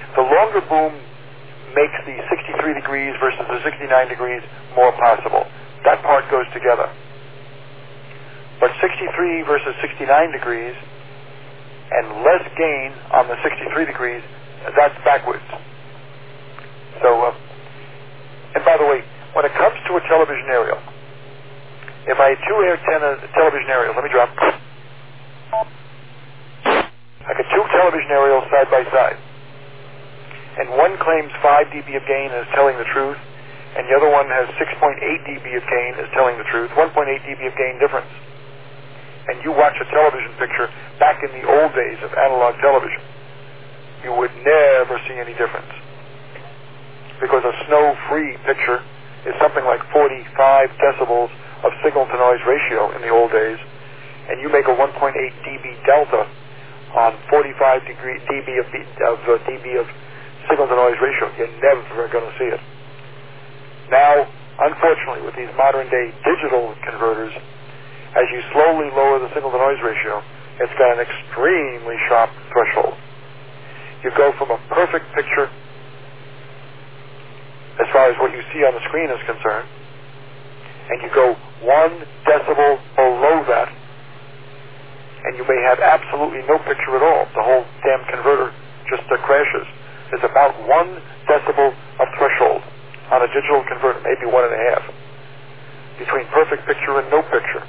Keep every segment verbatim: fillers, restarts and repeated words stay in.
The longer boom makes the sixty-three degrees versus the sixty-nine degrees more possible. That part goes together. But sixty-three versus sixty-nine degrees and less gain on the sixty-three degrees, that's backwards. So, uh, and by the way, when it comes to a television aerial, if I had two antenna television aerials, let me drop. I got two television aerials side by side. And one claims five dB of gain and is telling the truth, and the other one has six point eight dB of gain is telling the truth, one point eight dB of gain difference. And you watch a television picture back in the old days of analog television, you would never see any difference. Because a snow-free picture is something like forty-five decibels of signal-to-noise ratio in the old days, and you make a one point eight dB delta on forty-five degree dB of, of uh, dB of signal-to-noise ratio. You're never going to see it. Now, unfortunately, with these modern-day digital converters, as you slowly lower the signal-to-noise ratio, it's got an extremely sharp threshold. You go from a perfect picture, as far as what you see on the screen is concerned, and you go one decibel below that, and you may have absolutely no picture at all. The whole damn converter just uh, crashes. There's about one decibel of threshold on a digital converter, maybe one and a half, between perfect picture and no picture.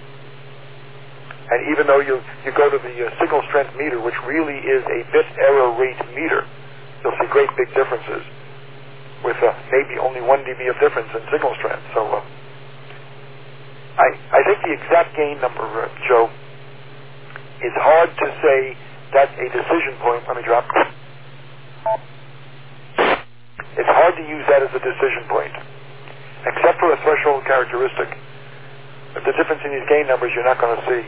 And even though you, you go to the uh, signal strength meter, which really is a bit error rate meter, you'll see great big differences with uh, maybe only one dB of difference in signal strength. So uh, I, I think the exact gain number, uh, Joe, is hard to say that's a decision point. Let me drop. It's hard to use that as a decision point, except for a threshold characteristic. But the difference in these gain numbers you're not going to see.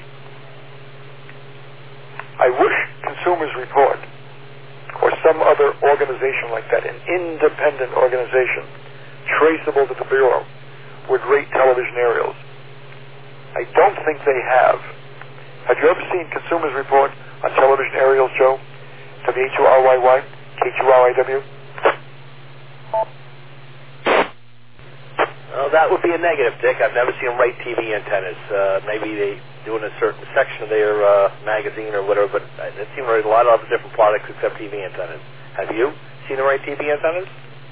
I wish Consumers Report or some other organization like that, an independent organization, traceable to the Bureau, would rate television aerials. I don't think they have. Have you ever seen Consumers Report on television aerials, Joe? W H U R Y Y, K H U R I W? Well, that would be a negative, Dick. I've never seen them rate T V antennas. Uh, maybe they do in a certain section of their uh, magazine or whatever, but it seems to rate a lot of other different products except T V antennas. Have you seen them rate T V antennas?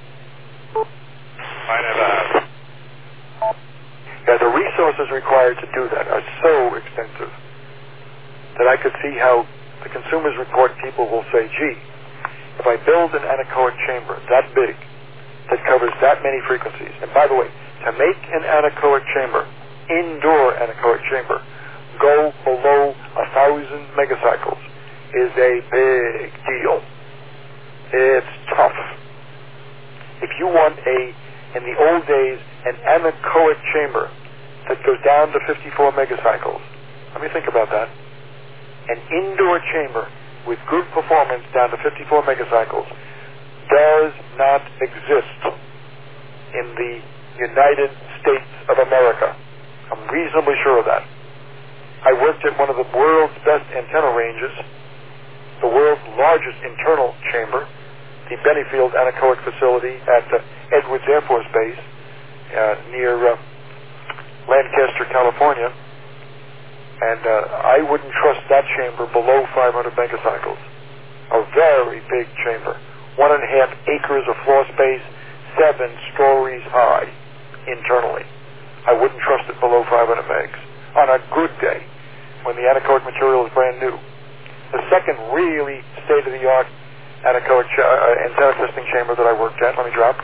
I never have. Yeah, the resources required to do that are so extensive that I could see how the Consumers Report people will say, gee, if I build an anechoic chamber that big, that covers that many frequencies, and by the way, to make an anechoic chamber, indoor anechoic chamber, go below a thousand megacycles is a big deal. It's tough. If you want a, in the old days, an anechoic chamber that goes down to fifty-four megacycles, let me think about that. An indoor chamber with good performance down to fifty-four megacycles does not exist in the United States of America. I'm reasonably sure of that. I worked at one of the world's best antenna ranges, the world's largest internal chamber, the Bennyfield Anechoic Facility at uh, Edwards Air Force Base uh, near uh, Lancaster, California. And uh, I wouldn't trust that chamber below five hundred megacycles. A very big chamber. One and a half acres of floor space, seven stories high internally. I wouldn't trust it below five hundred megs on a good day when the anechoic material is brand new. The second really state-of-the-art anechoic ch- uh, antenna testing chamber that I worked at, let me drop,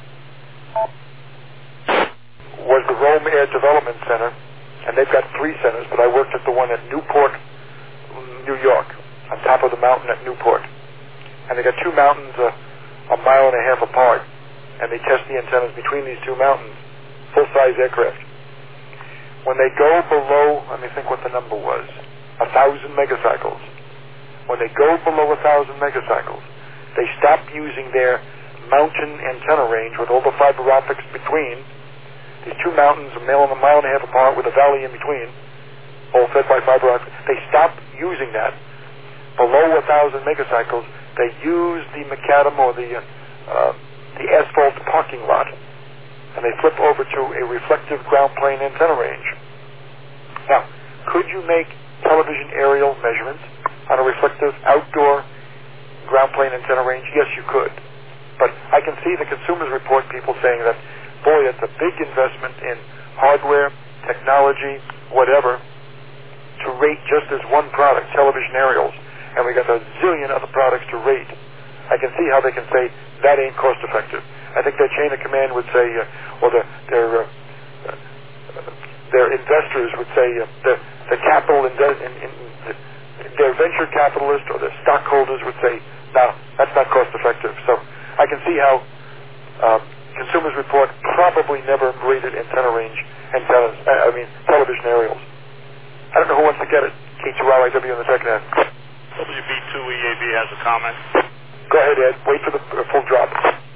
was the Rome Air Development Center, and they've got three centers, but I worked at the one at Newport, New York, on top of the mountain at Newport. And they got two mountains uh, a mile and a half apart, and they test the antennas between these two mountains, full-size aircraft. When they go below, let me think what the number was, a thousand megacycles. When they go below a thousand megacycles, they stop using their mountain antenna range with all the fiber optics between. These two mountains, a mile and a mile and a half apart with a valley in between, all fed by fiber optics. They stop using that below one thousand megacycles, they use the macadam or the uh, the asphalt parking lot, and they flip over to a reflective ground plane antenna range. Now, could you make television aerial measurements on a reflective outdoor ground plane antenna range? Yes, you could. But I can see the Consumers Report people saying that, boy, it's a big investment in hardware, technology, whatever, to rate just as one product, television aerials, and we got a zillion other products to rate. I can see how they can say that ain't cost effective. I think their chain of command would say, uh, or the, their uh, uh, their investors would say, uh, the the capital in, in, in the, their venture capitalists or their stockholders would say, no, that's not cost effective. So I can see how uh, Consumers Report probably never rated antenna range antennas. I mean television aerials. I don't know who wants to get it. K two R I W in the second half. W B two E A B has a comment. Go ahead, Ed. Wait for the uh, full drop.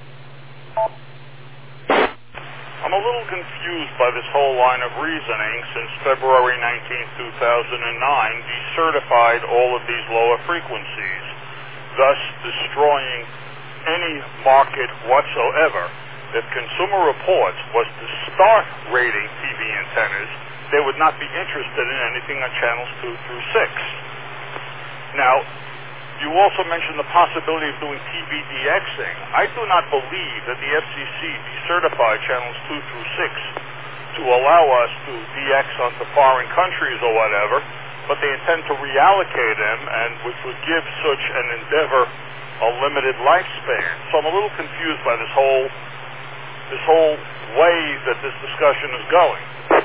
I'm a little confused by this whole line of reasoning since February nineteenth, two thousand nine decertified all of these lower frequencies, thus destroying any market whatsoever. If Consumer Reports was to start rating T V antennas, they would not be interested in anything on channels two through six. Now, you also mentioned the possibility of doing T V DXing. I do not believe that the F C C decertified channels two through six to allow us to D X onto foreign countries or whatever, but they intend to reallocate them, and which would give such an endeavor a limited lifespan. So I'm a little confused by this whole this whole way that this discussion is going.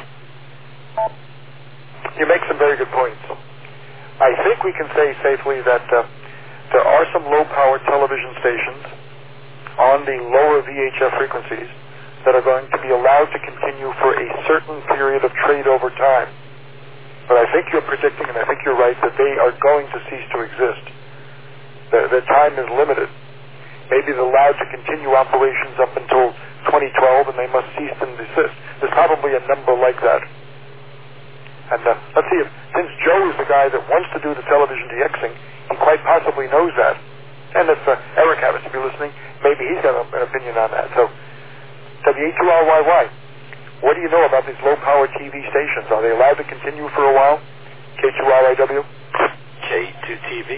You make some very good points. I think we can say safely that uh, there are some low-power television stations on the lower V H F frequencies that are going to be allowed to continue for a certain period of trade over time. But I think you're predicting, and I think you're right, that they are going to cease to exist. Their, their time is limited. Maybe they're allowed to continue operations up until twenty twelve, and they must cease and desist. There's probably a number like that. And uh, let's see, if, since Joe is the guy that wants to do the television DXing, he quite possibly knows that. And if uh, Eric happens to be listening, maybe he's got a, an opinion on that. So, W A two R Y Y, what do you know about these low-power T V stations? Are they allowed to continue for a while? K two R I W? K two T V.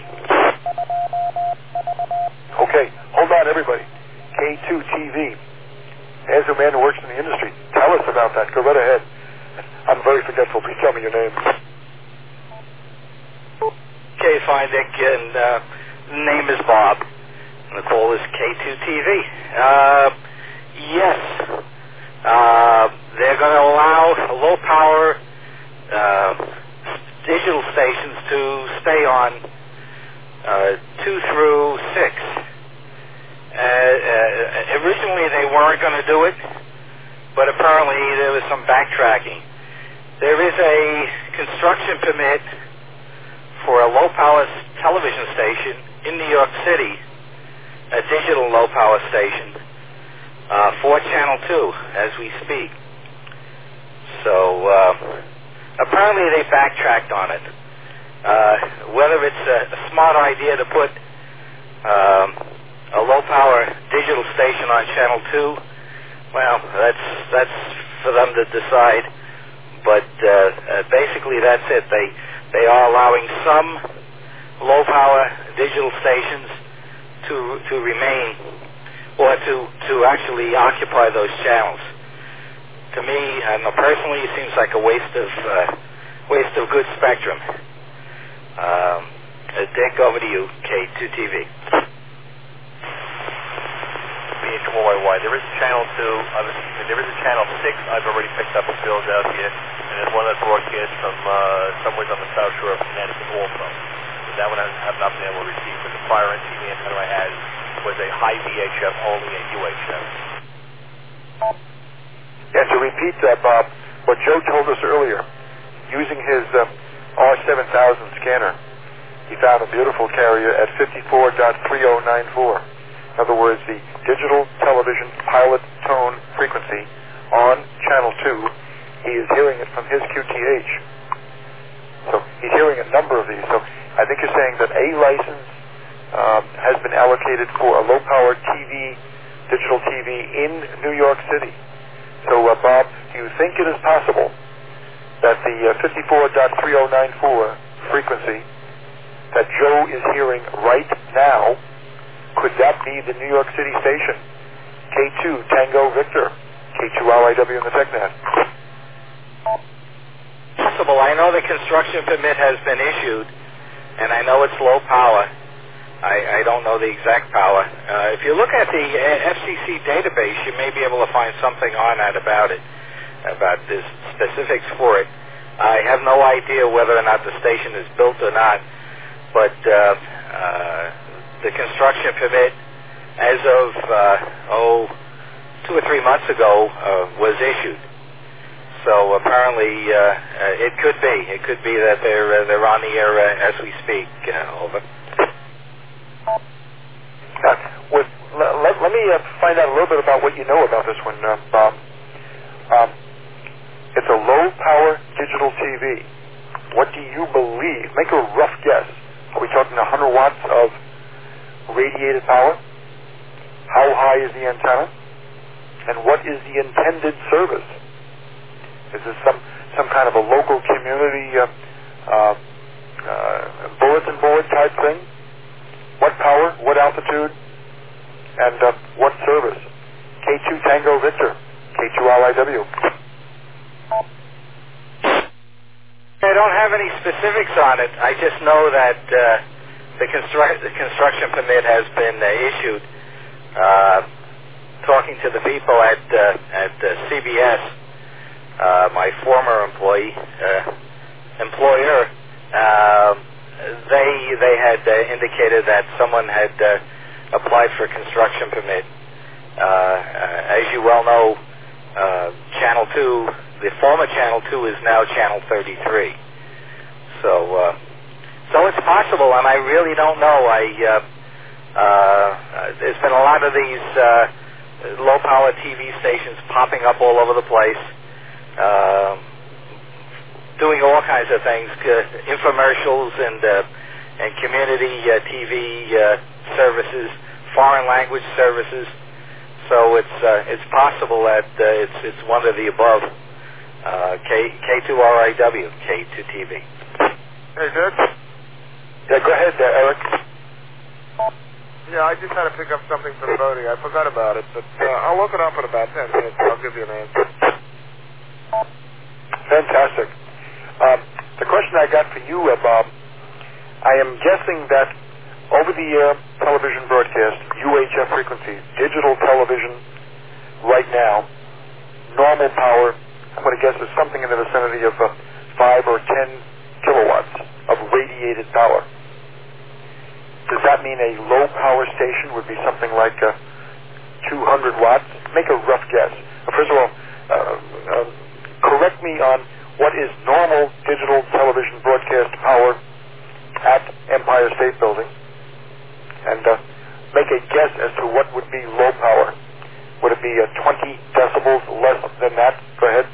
Okay, hold on, everybody. K two T V. As a man who works in the industry, tell us about that. Go right ahead. I'm very forgetful. Please tell me your name. Okay, fine, Dick, and uh, the name is Bob, and the call is K two T V. Uh, yes, uh, they're going to allow low-power uh, digital stations to stay on uh, two through six. Uh, uh, originally, they weren't going to do it, but apparently there was some backtracking. There is a construction permit for a low-power television station in New York City, a digital low-power station, uh, for Channel two as we speak. So uh, apparently they backtracked on it. Uh, whether it's a, a smart idea to put um, a low-power digital station on Channel two, well, that's that's for them to decide. But uh, uh, basically, that's it. They they are allowing some low-power digital stations to to remain, or to to actually occupy those channels. To me, and personally, it seems like a waste of uh, waste of good spectrum. Um, uh, Dick, over to you, K two T V. There is Channel two. Uh, there is a Channel six I've already picked up in Philadelphia, and there's one that broadcasts from uh, somewhere on the South Shore of Connecticut also. But that one I have not been able to receive. But the prior T V antenna I had was a high V H F only, a U H F. And to repeat that, Bob, what Joe told us earlier, using his uh, R seven thousand scanner, he found a beautiful carrier at fifty-four point three oh nine four. In other words, the digital television pilot tone frequency on Channel two, he is hearing it from his Q T H. So he's hearing a number of these. So I think you're saying that a license um, has been allocated for a low-power T V, digital T V in New York City. So, uh, Bob, do you think it is possible that the uh, fifty-four point three oh nine four frequency that Joe is hearing right now, could that be the New York City station? K two Tango Victor, K two R I W in the TechNet. Possible. I know the construction permit has been issued, and I know it's low power. I, I don't know the exact power. Uh, if you look at the F C C database, you may be able to find something on that about it, about the specifics for it. I have no idea whether or not the station is built or not, but uh, uh, the construction permit, as of uh, oh, two or three months ago, uh, was issued. So apparently, uh, uh, it could be. It could be that they're uh, they're on the air uh, as we speak. Uh, over. Uh, with, let, let me uh, find out a little bit about what you know about this one, uh, Bob. Um, it's a low-power digital T V. What do you believe? Make a rough guess. Are we talking one hundred watts of radiated power? How high is the antenna? And what is the intended service? Is this some, some kind of a local community uh, uh, uh, bulletin board type thing? What power, what altitude, and uh, what service? K two Tango Victor, K two R I W. I don't have any specifics on it. I just know that uh, the, constru- the construction permit has been uh, issued. Uh, talking to the people at uh, at uh, C B S, uh, my former employee uh, employer. Uh, They they had uh, indicated that someone had uh, applied for a construction permit. Uh, uh, as you well know, uh, Channel two, the former Channel two is now Channel thirty-three. So uh, so it's possible, and I really don't know. I uh, uh, there's been a lot of these uh, low-power T V stations popping up all over the place. Uh, doing all kinds of things, uh, infomercials and uh, and community uh, T V uh, services, foreign language services. So it's uh, it's possible that uh, it's it's one of the above. Uh, K K two R I W, K two T V. Hey, Dick. Yeah, go ahead, uh, Eric. Yeah, I just had to pick up something from Bodie. I forgot about it, but uh, I'll look it up in about ten minutes. And I'll give you an answer. Fantastic. Um, the question I got for you, uh, Bob, I am guessing that over-the-air television broadcast, U H F frequencies, digital television right now, normal power, I'm going to guess is something in the vicinity of uh, five or ten kilowatts of radiated power. Does that mean a low-power station would be something like uh, two hundred watts? Make a rough guess. First of all, uh, uh, correct me on what is normal digital television broadcast power at Empire State Building, and uh, make a guess as to what would be low power. Would it be uh, twenty decibels less than that? Go ahead.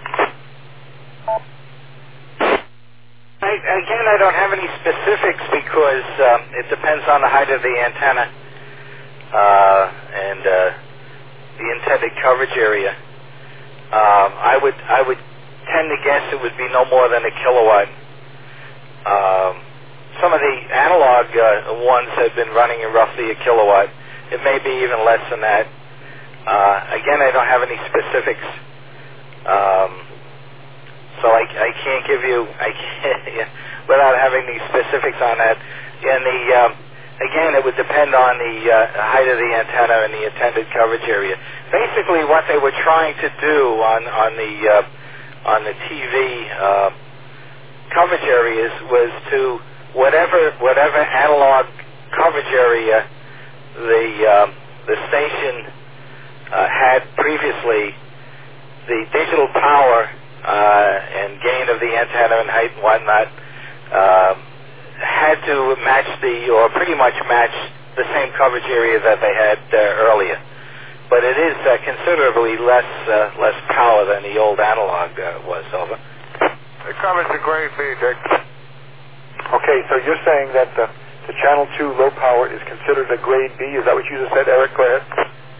I, again, I don't have any specifics because um, it depends on the height of the antenna uh, and uh, the intended coverage area. Um, I would I would tend to guess it would be no more than a kilowatt. Um, some of the analog uh, ones have been running at roughly a kilowatt. It may be even less than that. Uh, again, I don't have any specifics. Um, So I, I can't give you, I can't, yeah, without having the specifics on that. And the, um, again, it would depend on the uh, height of the antenna and the intended coverage area. Basically, what they were trying to do on on the uh, on the T V uh, coverage areas was to whatever whatever analog coverage area the um, the station uh, had previously, the digital power Uh, and gain of the antenna and height and whatnot uh, had to match the, or pretty much match the same coverage area that they had uh, earlier. But it is uh, considerably less uh, less power than the old analog uh, was. Over. The comments are great for you, Dick. Okay, so you're saying that the, the channel two low power is considered a grade B. Is that what you just said, Eric? Go ahead.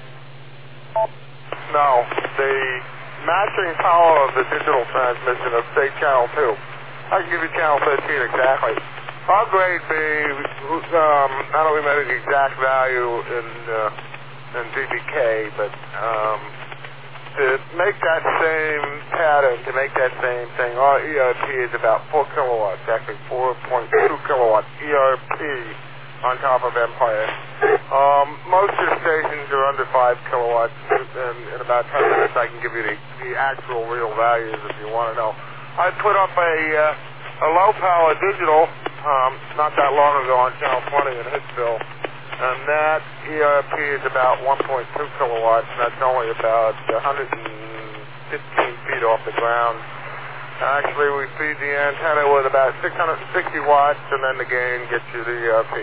No, the matching power of the digital transmission of, say, channel two. I can give you channel thirteen exactly. Our grade B, um, I don't remember the exact value in uh, in D B K, but um, to make that same pattern, to make that same thing, our E R P is about four kilowatts, actually four point two kilowatts E R P on top of Empire. Um, most of the stations are under five kilowatts, and in about ten minutes I can give you the, the actual real values if you want to know. I put up a, uh, a low-power digital um, not that long ago on Channel twenty in Hitsville, and that E R P is about one point two kilowatts, and that's only about one hundred fifteen feet off the ground. Actually, we feed the antenna with about six hundred sixty watts, and then the gain gets you the E R P.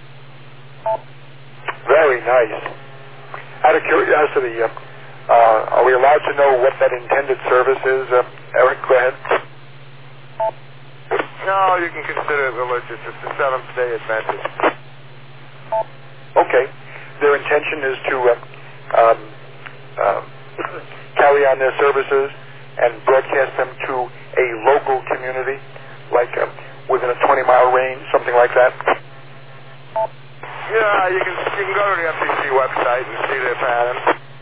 Very nice. Out of curiosity, uh, uh, are we allowed to know what that intended service is? Uh, Eric, go ahead. No, you can consider it religious. It's the Seventh-day Adventist. Okay. Their intention is to uh, um, uh, carry on their services and broadcast them to a local community, like uh, within a twenty-mile range, something like that? Yeah, you can you can go to the F C C website and see their pattern.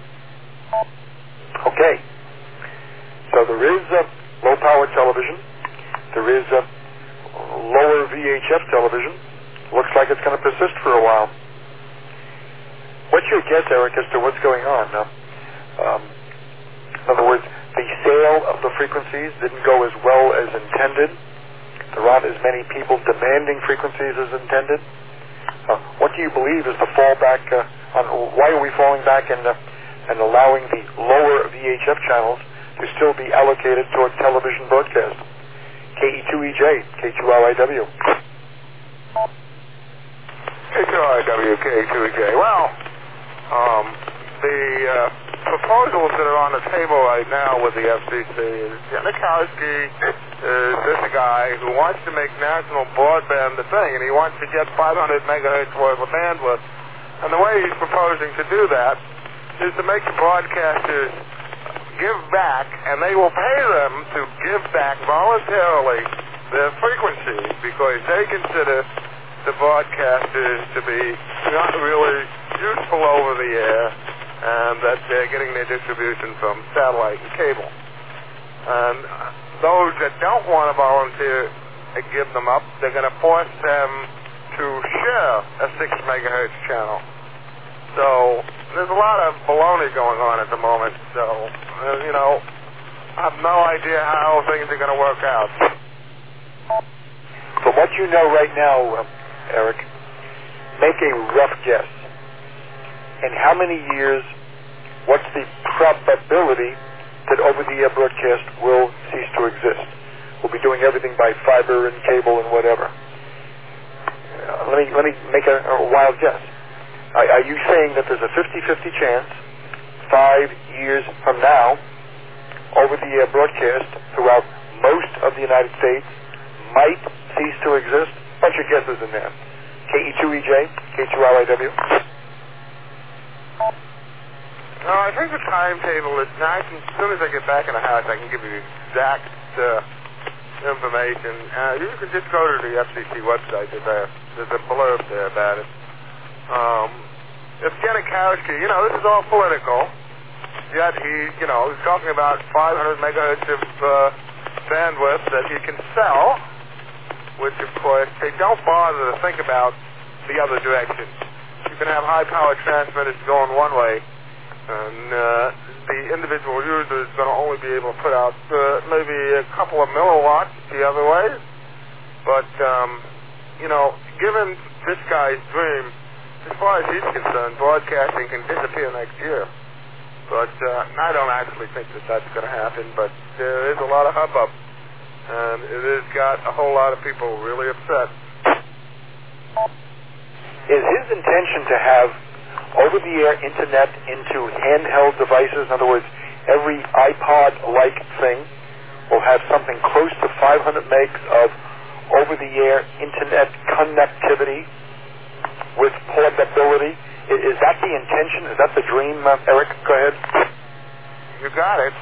Okay. So there is uh, low-power television. There is uh, lower V H F television. Looks like it's going to persist for a while. What's your guess, Eric, as to what's going on? Uh, um, in other words, the sale of the frequencies didn't go as well as intended. There aren't as many people demanding frequencies as intended. Uh, what do you believe is the fallback uh, on why are we falling back and, uh, and allowing the lower V H F channels to still be allocated toward television broadcast? K E two E J, K two R I W. K two R I W, K E two E J. Well, um, the uh, proposals that are on the table right now with the F C C is Janikowski is this guy who wants to make national broadband the thing, and he wants to get five hundred megahertz worth of bandwidth. And the way he's proposing to do that is to make the broadcasters give back, and they will pay them to give back voluntarily their frequencies because they consider the broadcasters to be not really useful over the air, and that they're getting their distribution from satellite and cable. And those that don't want to volunteer to give them up, they're going to force them to share a six megahertz channel. So there's a lot of baloney going on at the moment. So, uh, you know, I have no idea how things are going to work out. From what you know right now, uh, Eric, make a rough guess. In how many years, what's the probability that over-the-air broadcast will cease to exist? We'll be doing everything by fiber and cable and whatever. Uh, let me let me make a, a wild guess. Are, are you saying that there's a fifty-fifty chance, five years from now, over-the-air broadcast throughout most of the United States might cease to exist? Bunch of guesses in there. K E two E J, K two R I W. No, I think the timetable is nice. As soon as I get back in the house, I can give you the exact uh, information. Uh, you can just go to the F C C website. There's a, there's a blurb there about it. Um, if Janikowski, you know, this is all political, yet he, you know, he's talking about five hundred megahertz of uh, bandwidth that he can sell, which, of course, they don't bother to think about the other direction. You can have high-power transmitters going one way, and uh, the individual user is going to only be able to put out uh, maybe a couple of milliwatts the other way. But, um, you know, given this guy's dream, as far as he's concerned, broadcasting can disappear next year. But uh, I don't actually think that that's going to happen, but there is a lot of hubbub, and it has got a whole lot of people really upset. Is his intention to have over-the-air internet into handheld devices? In other words, every iPod-like thing will have something close to five hundred megs of over-the-air internet connectivity with portability. I- is that the intention? Is that the dream, uh, Eric? Go ahead. You got it.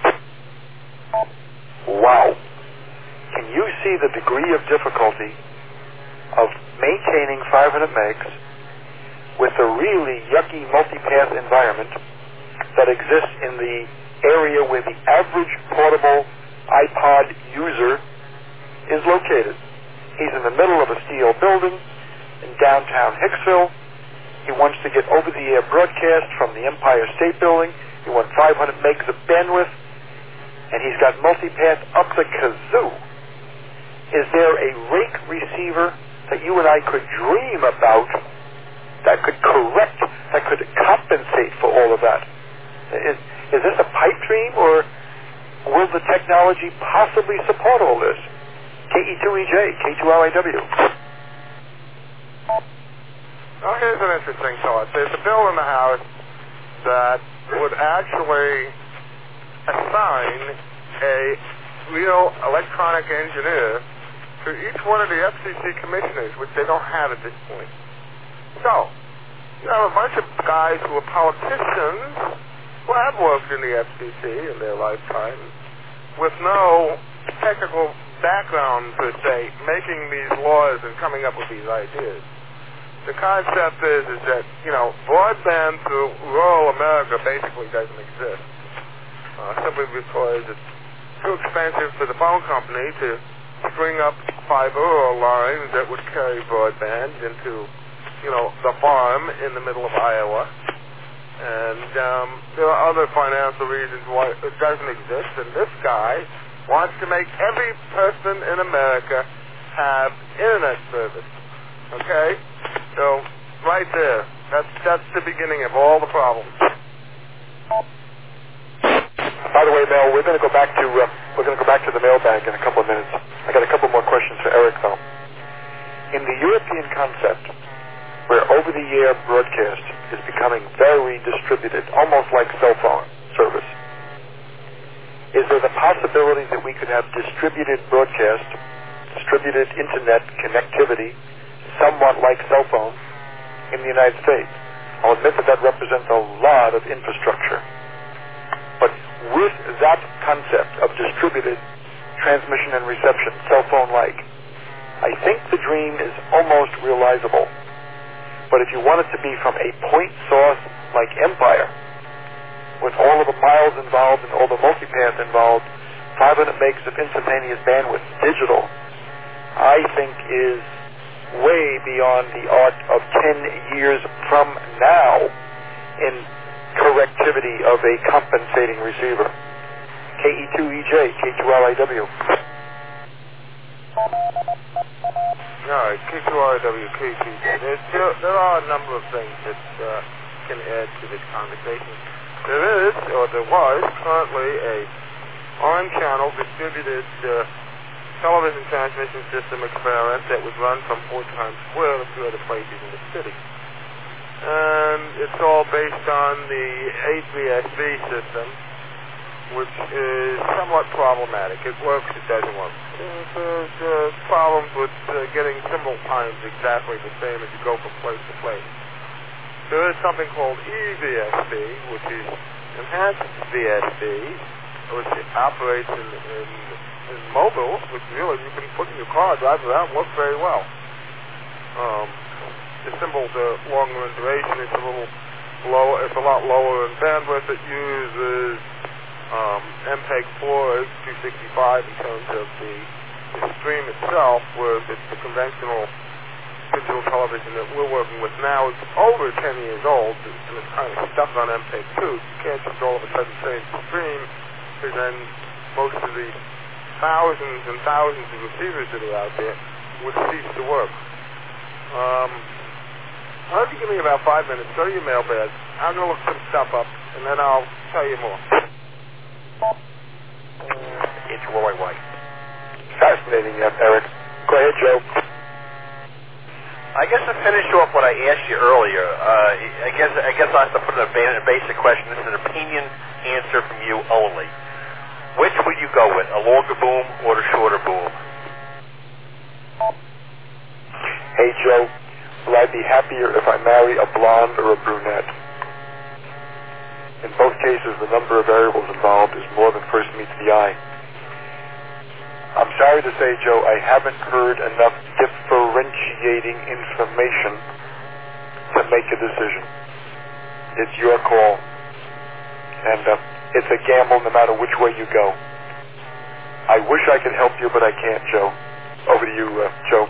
Wow. Can you see the degree of difficulty of maintaining five hundred megs with a really yucky multipath environment that exists in the area where the average portable iPod user is located? He's in the middle of a steel building in downtown Hicksville. He wants to get over-the-air broadcast from the Empire State Building. He wants five hundred megs of bandwidth, and he's got multipath up the kazoo. Is there a rake receiver that you and I could dream about that could correct, that could compensate for all of that? Is, is this a pipe dream, or will the technology possibly support all this? K E two E J, K two L I W. Now, here's an interesting thought. There's a bill in the House that would actually assign a real electronic engineer to each one of the F C C commissioners, which they don't have at this point. So, you have a bunch of guys who are politicians who have worked in the F C C in their lifetime with no technical background, per se, making these laws and coming up with these ideas. The concept is, is that, you know, broadband to rural America basically doesn't exist. Uh, simply because it's too expensive for the phone company to string up fiber or lines that would carry broadband into, you know, the farm in the middle of Iowa. And um, there are other financial reasons why it doesn't exist. And this guy wants to make every person in America have internet service. Okay? So, right there, that's that's the beginning of all the problems. By the way, Mel, we're going to go back to uh, we're going to go back to the mailbag in a couple of minutes. I got a couple more questions for Eric, though. In the European concept, where over-the-air broadcast is becoming very distributed, almost like cell phone service, is there the possibility that we could have distributed broadcast, distributed internet connectivity, somewhat like cell phone, in the United States? I'll admit that that represents a lot of infrastructure. But with that concept of distributed transmission and reception, cell phone-like, I think the dream is almost realizable. But if you want it to be from a point source like Empire, with all of the miles involved and all the multipath involved, five hundred megs of instantaneous bandwidth, digital, I think is way beyond the art of ten years from now in correctivity of a compensating receiver. K E two E J, K two L I W. All right, K two R W, K two J. There, there, there are a number of things that uh, can add to this conversation. There is, or there was, currently a on-channel distributed uh, television transmission system experiment that was run from Fort Times Square and a few other places in the city. And it's all based on the H V S V system, which is somewhat problematic. It works, it doesn't work. There's uh, problems with uh, getting symbol times exactly the same as you go from place to place. There is something called E V S V, which is enhanced V S V, which operates in, in, in mobile, which really you can put in your car, drive around, works very well. Um, the symbol, the longer in duration, it's a little lower, it's a lot lower in bandwidth. It uses um, M P E G four H two sixty-five in terms of the, the stream itself, whereas it's the conventional digital television that we're working with now is over ten years old, and it's kind of stuck on M P E G two. You can't just all of a sudden change the stream, because then most of the thousands and thousands of receivers that are out there would cease to work. Um, why don't you give me about five minutes, go to your mailbag, I'm going to look some stuff up, and then I'll tell you more. It's Roy White. Fascinating, uh, Eric. Go ahead, Joe. I guess to finish off what I asked you earlier, uh, I guess I guess I have to put in a, ba- a basic question. This is an opinion answer from you only. Which would you go with, a longer boom or a shorter boom? Hey, Joe, will I be happier if I marry a blonde or a brunette? In both cases, the number of variables involved is more than first meets the eye. I'm sorry to say, Joe, I haven't heard enough differentiating information to make a decision. It's your call. And uh, it's a gamble no matter which way you go. I wish I could help you, but I can't, Joe. Over to you, uh, Joe.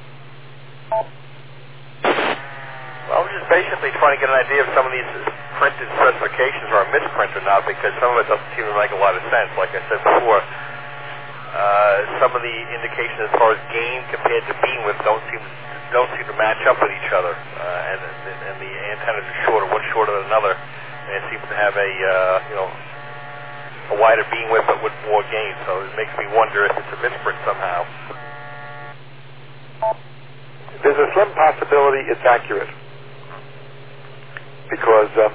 Well, I'm just basically trying to get an idea if some of these printed specifications are a misprint or not, because some of it doesn't seem to make a lot of sense. Like I said before, uh, some of the indications as far as gain compared to beamwidth don't seem don't seem to match up with each other, uh, and, and and the antennas are shorter, one shorter than another, and it seems to have a uh, you know a wider beamwidth but with more gain. So it makes me wonder if it's a misprint somehow. There's a slim possibility it's accurate, because um,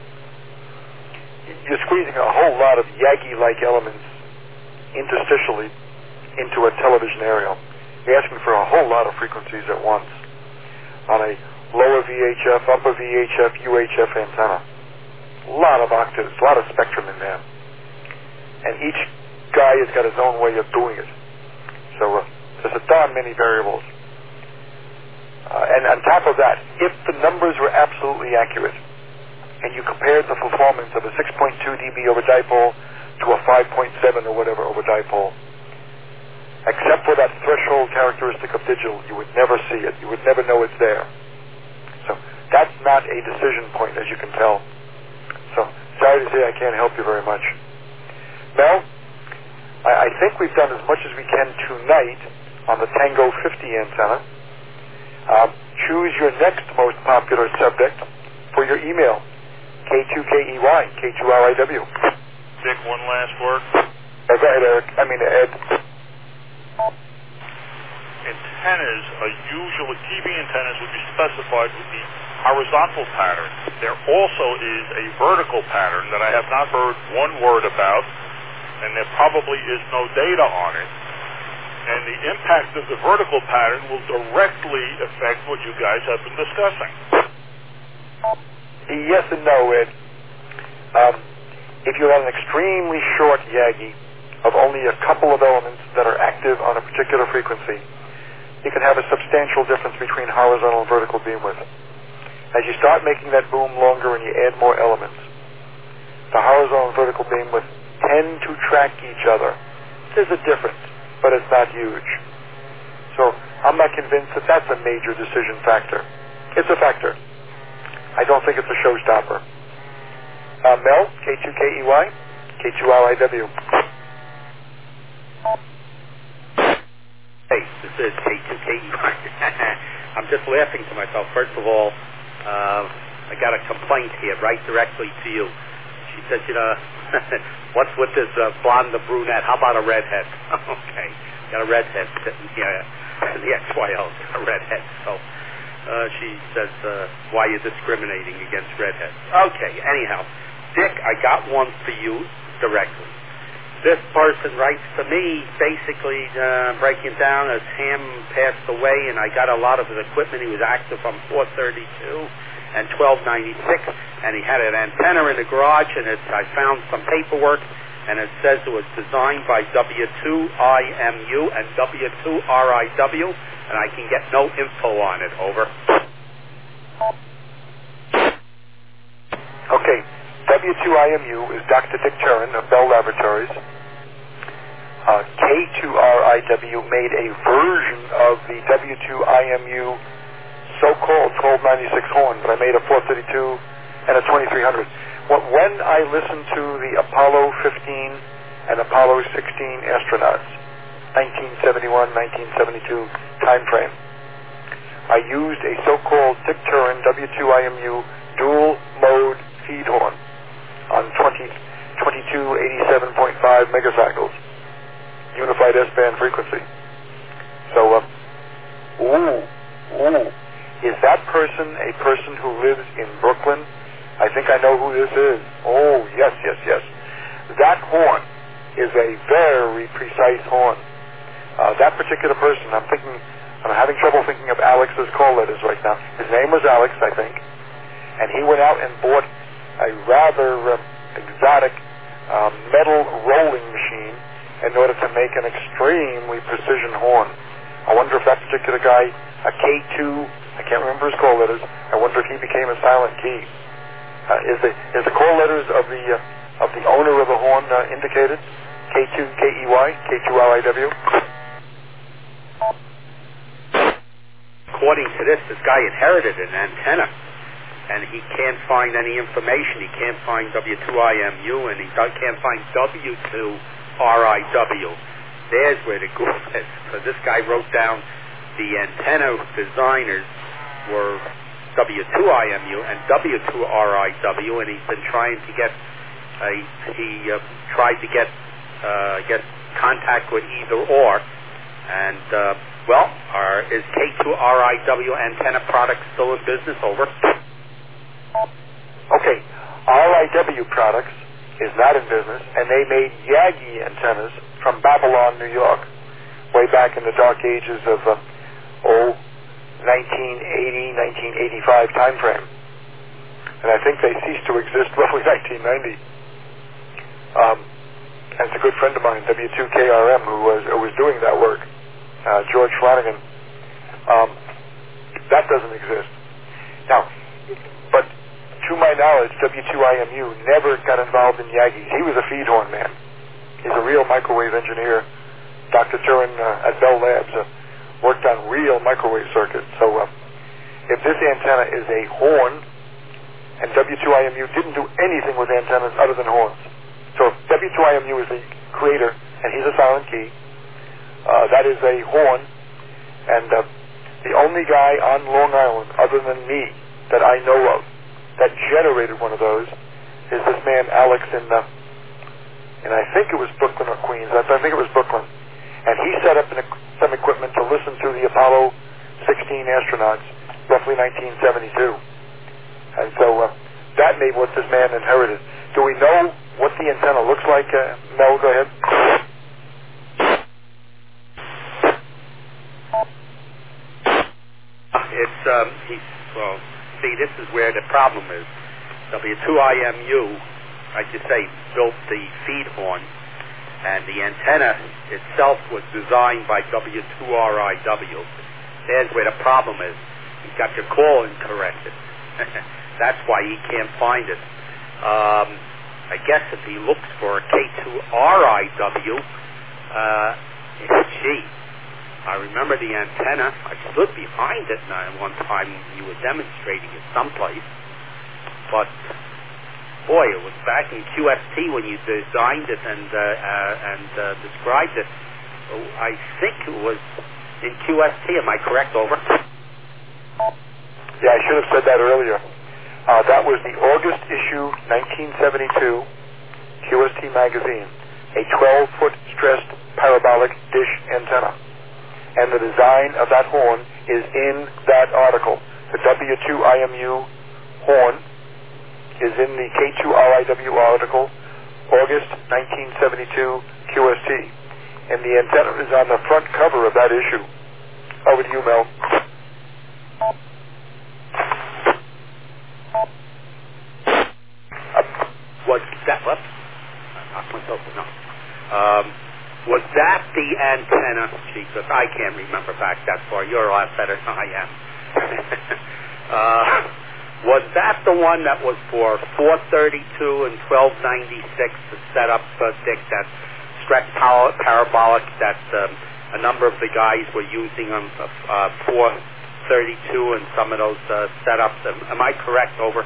you're squeezing a whole lot of Yagi-like elements interstitially into a television aerial. You're asking for a whole lot of frequencies at once on a lower V H F, upper V H F, U H F antenna. A lot of octaves, a lot of spectrum in there. And each guy has got his own way of doing it. So uh, there's a darn many variables. Uh, and on top of that, if the numbers were absolutely accurate, and you compared the performance of a six point two decibels over dipole to a five point seven or whatever over dipole, except for that threshold characteristic of digital, you would never see it. You would never know it's there. So that's not a decision point, as you can tell. So sorry to say I can't help you very much. Mel, I, I think we've done as much as we can tonight on the Tango fifty antenna. Um, choose your next most popular subject for your email. K two K E Y, K two R I W. Dick, one last word. Uh, go ahead, Eric. I mean, Ed. Antennas are usually, T V antennas would be specified with the horizontal pattern. There also is a vertical pattern that I have not heard one word about, and there probably is no data on it. And the impact of the vertical pattern will directly affect what you guys have been discussing. Yes and no, Ed. Um, if you have an extremely short Yagi of only a couple of elements that are active on a particular frequency, you can have a substantial difference between horizontal and vertical beamwidth. As you start making that boom longer and you add more elements, the horizontal and vertical beamwidth tend to track each other. There's a difference, but it's not huge. So I'm not convinced that that's a major decision factor. It's a factor. I don't think it's a showstopper. Uh, Mel, K two K E Y, K two R I W. Hey, this is K two K E Y. I'm just laughing to myself. First of all, uh, I got a complaint here right directly to you. She said, you know, what's with this uh, blonde to brunette? How about a redhead? Okay, got a redhead sitting here. The X Y L got a redhead. So uh, she says, uh, why are you discriminating against redheads? Okay, anyhow, Dick, I got one for you directly. This person writes to me basically uh, breaking down as Ham passed away, and I got a lot of his equipment. He was active from four thirty-two and twelve ninety-six, and he had an antenna in the garage, and it's, I found some paperwork, and it says it was designed by W two I M U and W two R I W, and I can get no info on it. Over. Okay. W two I M U is Doctor Dick Turin of Bell Laboratories. Uh, K two R I W made a version of the W two I M U so-called twelve ninety-six horn, but I made a four thirty-two and a twenty-three hundred. When I listened to the Apollo fifteen and Apollo sixteen astronauts, nineteen seventy-one, nineteen seventy-two time frame, I used a so-called Dick Turin W two I M U dual mode feed horn on twenty-two eighty-seven point five megacycles, unified S-band frequency. So, uh, ooh, ooh, is that person a person who lives in Brooklyn? I think I know who this is. Oh, yes, yes, yes. That horn is a very precise horn. Uh, that particular person, I'm thinking I'm having trouble thinking of Alex's call letters right now. His name was Alex, I think, and he went out and bought a rather uh, exotic uh, metal rolling machine in order to make an extremely precision horn. I wonder if that particular guy, a K two, I can't remember his call letters, I wonder if he became a silent key. Uh, is the is the call letters of the uh, of the owner of the horn uh, indicated? K two K E Y, K two R I W? According to this, this guy inherited an antenna, and he can't find any information. He can't find W two I M U, and he can't find W two R I W. There's where the goof is. So this guy wrote down the antenna designers were W two I M U and W two R I W, and he's been trying to get a, he uh, tried to get uh, get contact with either or, and uh, well, are, is K two R I W antenna products still in business? Over. Okay, R I W Products is not in business, and they made Yagi antennas from Babylon, New York, way back in the dark ages of uh, oh, nineteen eighty, nineteen eighty-five time frame. And I think they ceased to exist roughly nineteen ninety. Um, and it's a good friend of mine, W two K R M, who was who was doing that work, uh, George Flanagan. Um, that doesn't exist. Now, but to my knowledge, W two I M U never got involved in Yagis. He was a feed horn man. He's a real microwave engineer. Doctor Turin uh, at Bell Labs uh, worked on real microwave circuits. So uh, if this antenna is a horn, and W two I M U didn't do anything with antennas other than horns. So if W two I M U is the creator, and he's a silent key, uh, that is a horn, and uh, the only guy on Long Island, other than me, that I know of, that generated one of those, is this man Alex in, uh, and I think it was Brooklyn or Queens. I think it was Brooklyn. And he set up an, some equipment to listen to the Apollo sixteen astronauts, roughly nineteen seventy-two. And so uh, that made what this man inherited. Do we know what the antenna looks like? Uh, Mel, go ahead. It's, um, he's, well, see, this is where the problem is. W two I M U, like you say, built the feed horn, and the antenna itself was designed by W two R I W. There's where the problem is. You got your call incorrected. That's why he can't find it. Um, I guess if he looks for a K two R I W, uh, gee, I remember the antenna. I stood behind it one time you were demonstrating it someplace. But, boy, it was back in Q S T when you designed it and uh, uh, and uh, described it. I think it was in Q S T. Am I correct? Over. Yeah, I should have said that earlier. Uh, that was the August issue, nineteen seventy-two, Q S T magazine, a twelve-foot stressed parabolic dish antenna. And the design of that horn is in that article. The W two I M U horn is in the K two R I W article, August nineteen seventy-two, Q S T. And the antenna is on the front cover of that issue. Over to you, Mel. Was that what? I myself no. Um, was that the antenna? Jesus, I can't remember back that far. You're a lot better than I am. uh, was that the one that was for four thirty-two and twelve ninety-six to set up, uh, Dick, that stretch power, parabolic that um, a number of the guys were using on uh, four thirty-two and some of those uh, setups? Am, am I correct? Over.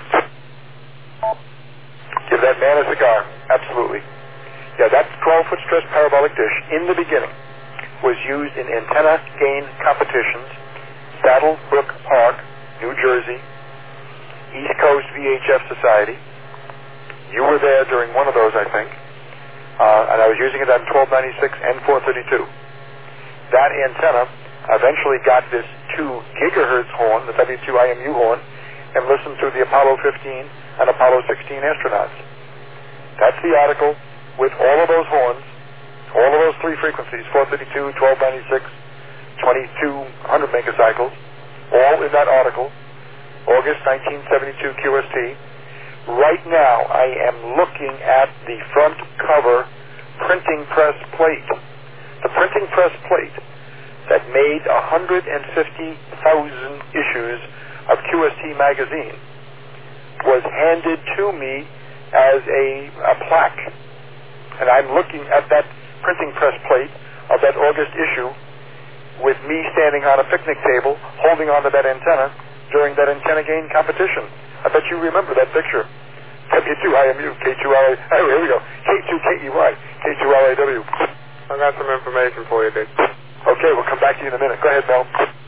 Give that man a cigar. Absolutely. Yeah, that twelve-foot stretched parabolic dish, in the beginning, was used in antenna gain competitions, Saddlebrook Park, New Jersey, East Coast V H F Society. You were there during one of those, I think. Uh, and I was using it on twelve ninety-six and four thirty-two. That antenna eventually got this two gigahertz horn, the W two I M U horn, and listened to the Apollo fifteen and Apollo sixteen astronauts. That's the article with all of those horns, all of those three frequencies, four thirty-two, twelve ninety-six, twenty-two hundred megacycles, all in that article, August nineteen seventy-two Q S T. Right now, I am looking at the front cover printing press plate. The printing press plate that made one hundred fifty thousand issues of Q S T magazine was handed to me as a, a plaque. And I'm looking at that printing press plate of that August issue with me standing on a picnic table holding onto that antenna during that antenna gain competition. I bet you remember that picture. W two I M U, K two R A, oh, here we go, K two K E Y, K two R A W. I got some information for you, Dick. Okay, we'll come back to you in a minute. Go ahead, Mel.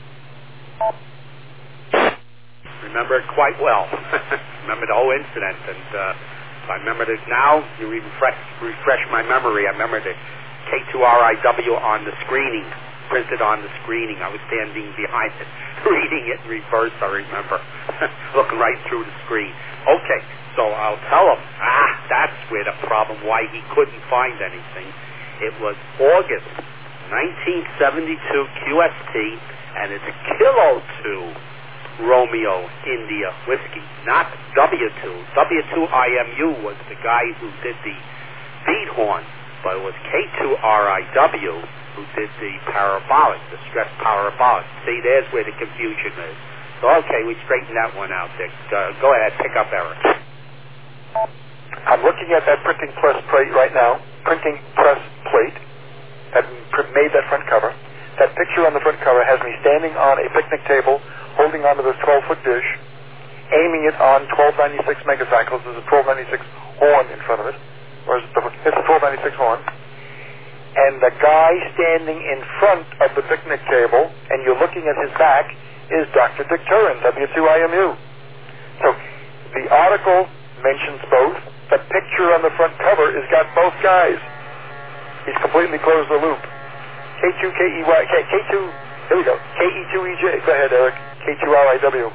Remember it quite well. Remember the whole incident, and uh, I remember this now. You even refresh, refresh my memory. I remember the K two R I W on the screening, printed on the screening. I was standing behind it, reading it in reverse, I remember, looking right through the screen. Okay, so I'll tell him, ah, that's where the problem, why he couldn't find anything. It was August nineteen seventy-two Q S T, and it's Kilo two Romeo India Whiskey, not W two. W two I M U was the guy who did the beat horn, but it was K two R I W who did the parabolic, the stress parabolic. See, there's where the confusion is. So, okay, we straightened that one out, Dick. Uh, go ahead, pick up Eric. I'm looking at that printing press plate right now, printing press plate that made that front cover. That picture on the front cover has me standing on a picnic table holding onto this twelve-foot dish, aiming it on twelve ninety-six megacycles. There's a twelve ninety-six horn in front of it. Or it's a twelve ninety-six horn. And the guy standing in front of the picnic table, and you're looking at his back, is Doctor Dick Turin, W two I M U. So the article mentions both. The picture on the front cover has got both guys. He's completely closed the loop. K two K E Y, K, K two, here we go, K E two E J. Go ahead, Eric. K two R I W.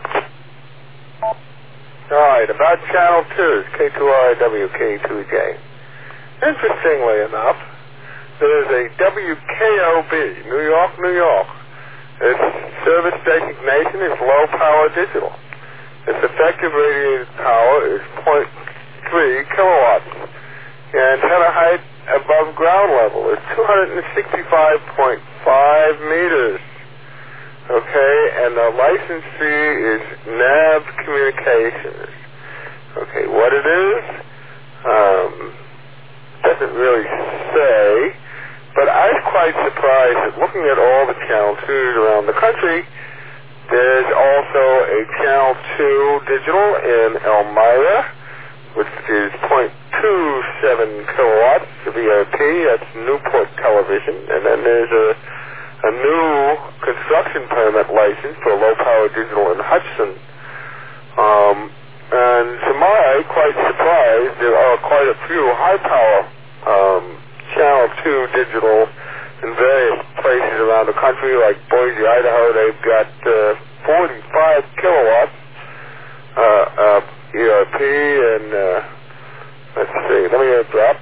All right, about Channel two's K two R I W, K two J. Interestingly enough, there's a W K O B, New York, New York. Its service designation is low power digital. Its effective radiated power is zero point three kilowatts. The antenna height above ground level is two hundred sixty-five point five meters. Okay, and the licensee is N A B Communications. Okay, what it is, um, doesn't really say, but I was quite surprised that looking at all the Channel twos around the country, there's also a Channel two digital in Elmira, which is zero point two seven kilowatts V O T. That's Newport Television. And then there's a, a new construction permit license for low power digital in Hudson. Um, and to my quite surprise, there are quite a few high power um, Channel two digital in various places around the country, like Boise, Idaho. They've got uh, forty-five kilowatts uh, uh, E R P, and uh, let's see, let me add that.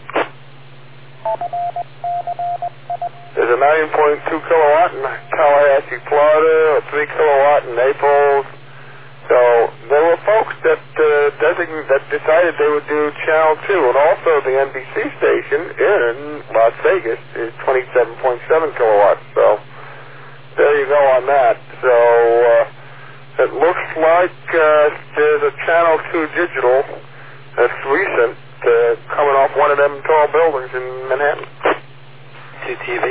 There's a nine point two kilowatt in Tallahassee, Florida, a three kilowatt in Naples. So there were folks that uh, design, that decided they would do Channel two, and also the N B C station in Las Vegas is twenty-seven point seven kilowatts. So there you go on that. So uh, it looks like uh, there's a Channel two digital that's recent uh, coming off one of them tall buildings in Manhattan. two T V.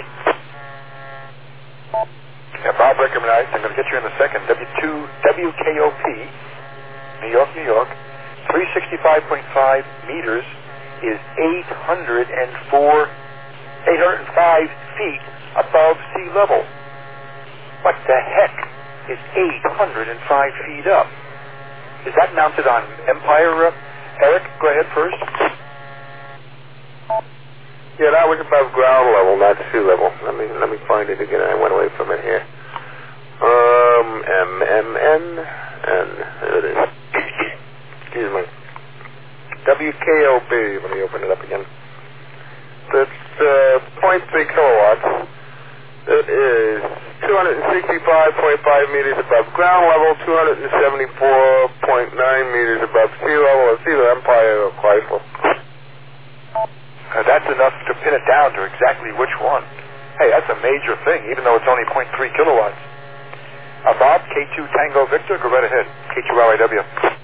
Yeah, Bob recognized, I'm going to get you in a second, W two W K O P, New York, New York, three hundred sixty-five point five meters is eight hundred four, eight hundred five feet above sea level. What the heck is eight hundred five feet up? Is that mounted on Empire? Uh, Eric, go ahead first. Yeah, that was above ground level, not sea level. Let me let me find it again. I went away from it here. Um, M M N, and there it is. Excuse me. W K O B. Let me open it up again. That's uh, zero point three kilowatts. It is two hundred sixty-five point five meters above ground level, two hundred seventy-four point nine meters above sea level. It's either Empire or Chrysler. Uh, that's enough to pin it down to exactly which one. Hey, that's a major thing, even though it's only zero point three kilowatts. Uh, Bob, K two Tango Victor, go right ahead. K two R I W.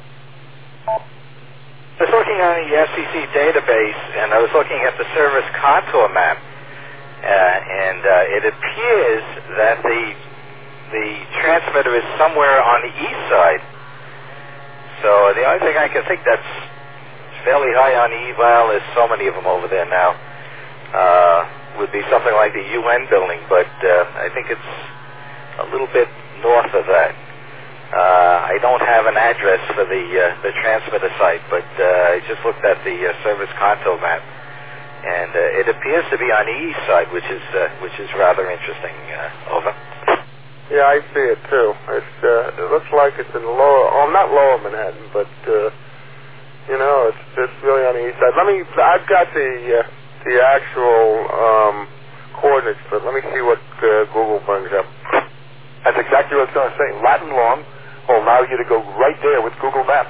I was looking on the S E C database, and I was looking at the service contour map, uh, and uh, it appears that the the transmitter is somewhere on the east side. So the only thing I can think that's fairly high on the eval, there's so many of them over there now, uh, would be something like the U N building, but uh, I think it's a little bit north of that. Uh, I don't have an address for the uh, the transmitter site, but uh, I just looked at the uh, service contour map, and uh, it appears to be on the east side, which is uh, which is rather interesting. Uh, over. Yeah, I see it too. It's uh, it looks like it's in lower, oh, not lower Manhattan, but uh, you know, it's it's really on the east side. Let me, I've got the uh, the actual um, coordinates, but let me see what uh, Google brings up. That's exactly what I was going to say. Latin long will allow you to go right there with Google Maps.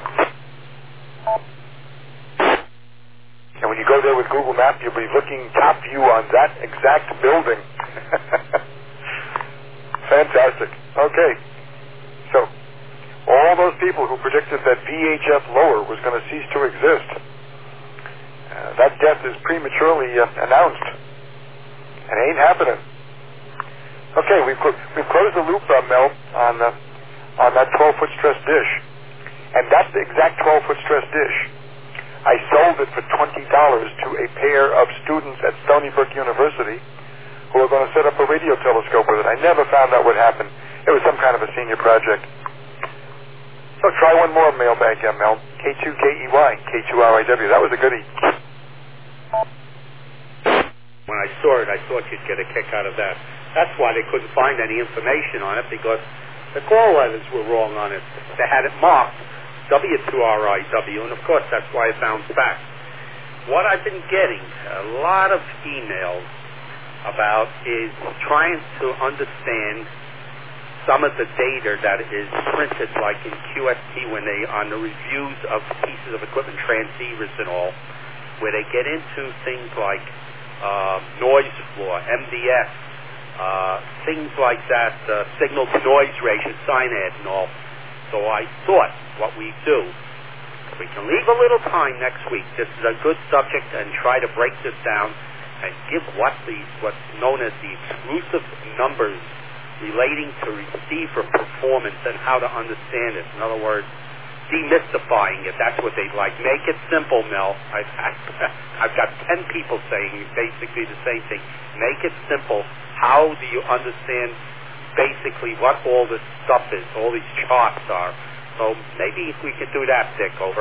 And when you go there with Google Maps, you'll be looking top view on that exact building. Fantastic. Okay. So, all those people who predicted that V H F lower was going to cease to exist, uh, that death is prematurely uh, announced. And it ain't happening. Okay, we've, cl- we've closed the loop, uh, Mel, on uh, on that twelve-foot stress dish. And that's the exact twelve-foot stress dish. I sold it for twenty dollars to a pair of students at Stony Brook University who are going to set up a radio telescope with it. I never found out what happened. It was some kind of a senior project. So try one more mailbag, uh, Mel. K two K E Y, K two R I W. That was a goodie. When I saw it, I thought you'd get a kick out of that. That's why they couldn't find any information on it, because the call letters were wrong on it. They had it marked W two R I W, and of course that's why it bounced back. What I've been getting a lot of emails about is trying to understand some of the data that is printed, like in Q S T when they, on the reviews of pieces of equipment, transceivers and all, where they get into things like uh, noise floor, M D F, uh, things like that, uh, signal to noise ratio, SINAD and all. So I thought what we do, we can leave a little time next week. This is a good subject, and try to break this down and give what the what's known as the exclusive numbers relating to receiver performance and how to understand it. In other words, demystifying it. That's what they'd like. Make it simple, Mel. I've, I've got ten people saying basically the same thing. Make it simple. How do you understand basically what all this stuff is, all these charts are? So maybe if we could do that, Dick, over.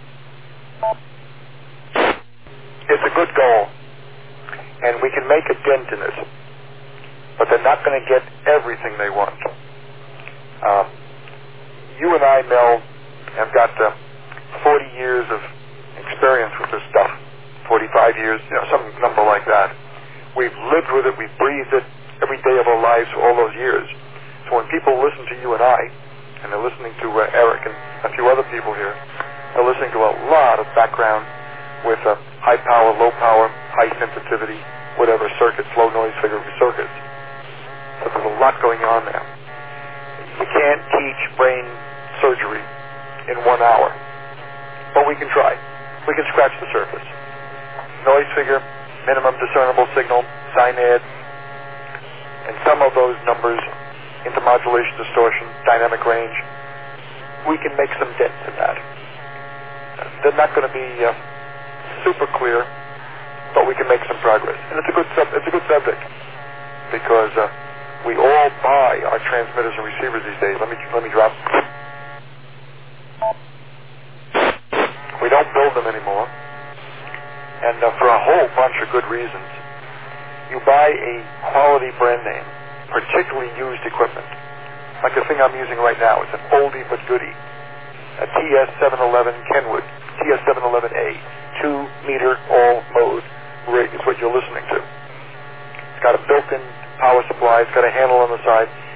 It's a good goal, and we can make a dent in it, but they're not going to get everything they want. Uh, you and I, Mel, have got uh, forty years of experience with this stuff, forty-five years, you know, some number like that. We've lived with it, we've breathed it every day of our lives for all those years. So when people listen to you and I, and they're listening to uh, Eric and a few other people here, they're listening to a lot of background with uh, high power, low power, high sensitivity, whatever circuits, low noise figure circuits. So there's a lot going on there. You can't teach brain surgery in one hour, but we can try. We can scratch the surface. Noise figure, minimum discernible signal, SINAD, and some of those numbers, intermodulation, distortion, dynamic range, we can make some dents in that. They're not going to be uh, super clear, but we can make some progress. And it's a good sub- it's a good subject, because uh, we all buy our transmitters and receivers these days. Let me let me drop. We don't build them anymore, and uh, for a whole bunch of good reasons. You buy a quality brand name, particularly used equipment, like the thing I'm using right now. It's an oldie but goodie, a T S seven eleven Kenwood, T S seven eleven A, two meter all mode rig is what you're listening to. It's got a built-in power supply. It's got a handle on the side.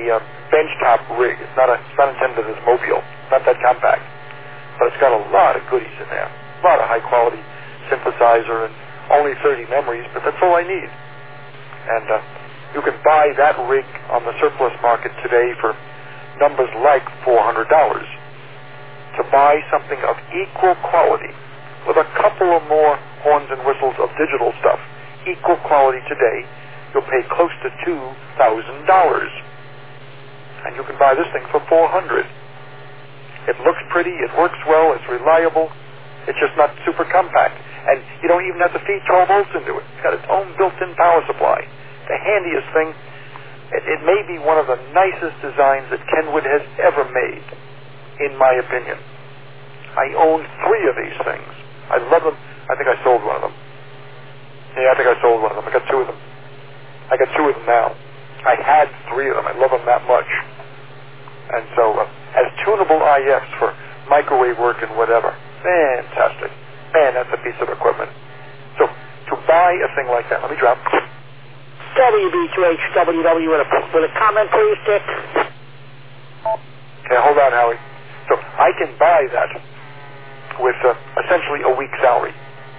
uh, benchtop rig. It's not, a, it's not intended as mobile, not that compact. But it's got a lot of goodies in there. A lot of high-quality synthesizer and only thirty memories, but that's all I need. And uh, you can buy that rig on the surplus market today for numbers like four hundred dollars. To buy something of equal quality with a couple of more horns and whistles of digital stuff, equal quality today, you'll pay close to two thousand dollars. And you can buy this thing for four hundred dollars. It looks pretty, it works well, it's reliable, it's just not super compact. And you don't even have to feed twelve volts into it. It's got its own built-in power supply. The handiest thing. It, it may be one of the nicest designs that Kenwood has ever made, in my opinion. I own three of these things. I love them. I think I sold one of them. Yeah, I think I sold one of them. I got two of them. I got two of them now. I had three of them. I love them that much. And so, uh, as tunable I Fs for microwave work and whatever, fantastic. Man, that's a piece of equipment. So, to buy a thing like that, let me drop. W B two H W W with a, with a comment, please, Dick. Okay, hold on, Howie. So, I can buy that with uh, essentially a week's salary.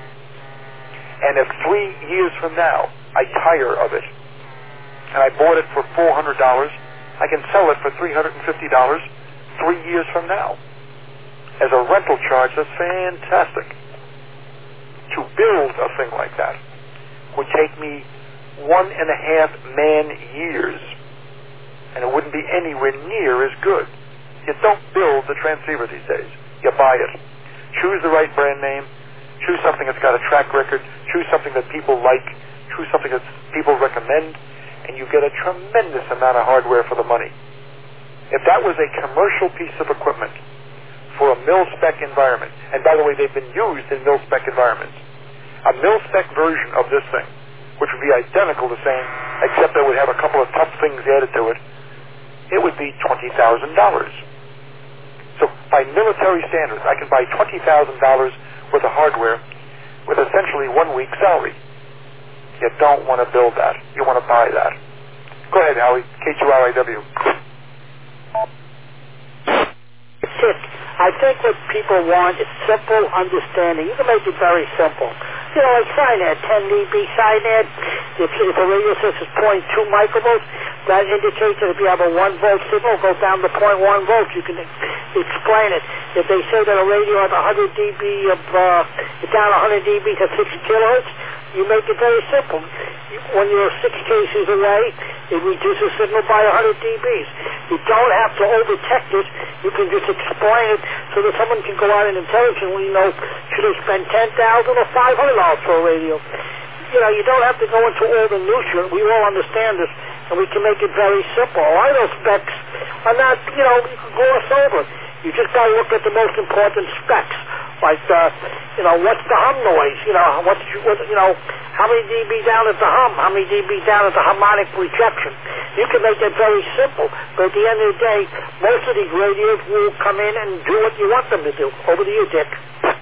And if three years from now I tire of it, and I bought it for four hundred dollars, I can sell it for three hundred fifty dollars three years from now. As a rental charge, that's fantastic. To build a thing like that would take me one and a half man years, and it wouldn't be anywhere near as good. You don't build the transceiver these days. You buy it. Choose the right brand name. Choose something that's got a track record. Choose something that people like. Choose something that people recommend. And you get a tremendous amount of hardware for the money. If that was a commercial piece of equipment for a mil-spec environment, and by the way, they've been used in mil-spec environments, a mil-spec version of this thing, which would be identical the same, except it would have a couple of tough things added to it, it would be twenty thousand dollars. So by military standards, I can buy twenty thousand dollars worth of hardware with essentially one week's salary. You don't want to build that. You want to buy that. Go ahead, Howie. K two R I W. I think what people want is simple understanding. You can make it very simple. You know, like SINAD, ten D B SINAD. If, if a radio says it's zero point two microvolts, that indicates that if you have a one volt signal, go down to zero point one volts. You can explain it. If they say that a radio has one hundred D B of, uh, it's down one hundred D B to six kilohertz, you make it very simple. When you're six cases away, it reduces signal by one hundred D Bs. You don't have to over-tech it. You can just explain it so that someone can go out and intelligently know, should they spend ten thousand dollars or five hundred dollars for a radio? You know, you don't have to go into all the minutia. We all understand this, and we can make it very simple. A lot of those specs are not, you know, you can gloss over. You just got to look at the most important specs, like, uh, you know, what's the hum noise? You know, what's, what, you know, how many dB down at the hum? How many dB down at the harmonic rejection? You can make that very simple, but at the end of the day, most of these radios will come in and do what you want them to do. Over to you, Dick.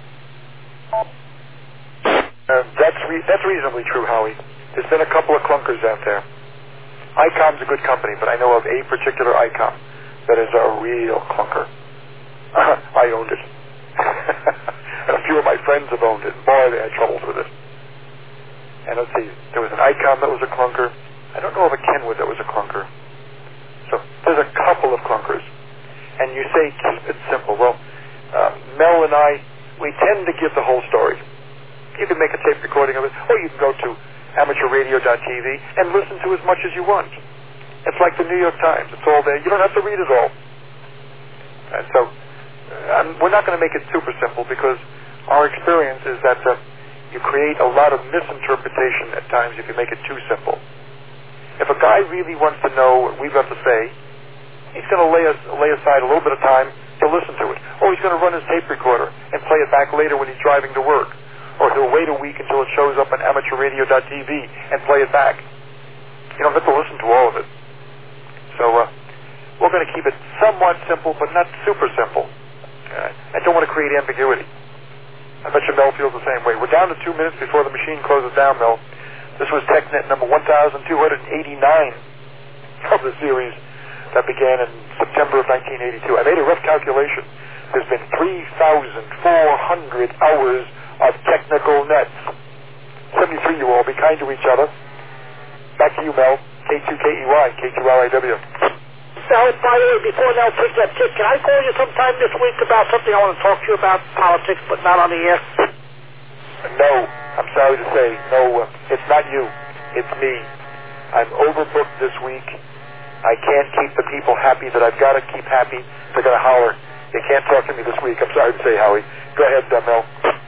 Uh, that's re- that's reasonably true, Howie. There's been a couple of clunkers out there. ICOM's a good company, but I know of a particular ICOM that is a real clunker. I owned it. And a few of my friends have owned it. Boy, they had troubles with it. And let's see, there was an ICOM that was a clunker. I don't know of a Kenwood that was a clunker. So there's a couple of clunkers. And you say keep it simple. Well, uh, Mel and I, we tend to give the whole story. You can make a tape recording of it, or you can go to amateur radio dot t v and listen to as much as you want. It's like the New York Times. It's all there. You don't have to read it all. And so um, we're not going to make it super simple because our experience is that uh, you create a lot of misinterpretation at times if you make it too simple. If a guy really wants to know what we've got to say, he's going to lay, us, lay aside a little bit of time to listen to it. Or he's going to run his tape recorder and play it back later when he's driving to work. Or he'll wait a week until it shows up on amateur radio dot t v and play it back. You don't have to listen to all of it. So uh, we're going to keep it somewhat simple, but not super simple. Uh, I don't want to create ambiguity. I bet you Mel feels the same way. We're down to two minutes before the machine closes down, Mel. This was TechNet number one thousand two hundred eighty-nine of the series. that began in September of nineteen eighty-two. I made a rough calculation. There's been three thousand four hundred hours of technical nets. seventy-three, you all, be kind to each other. Back to you, Mel. K two K E Y, K two R I W. Now, by the way, before Nell takes that tip, can I call you sometime this week about something I want to talk to you about, politics, but not on the air? No, I'm sorry to say, no, uh, it's not you. It's me. I'm overbooked this week. I can't keep the people happy that I've got to keep happy. They're going to holler. You can't talk to me this week. I'm sorry to say, Howie. Go ahead, uh, Mel.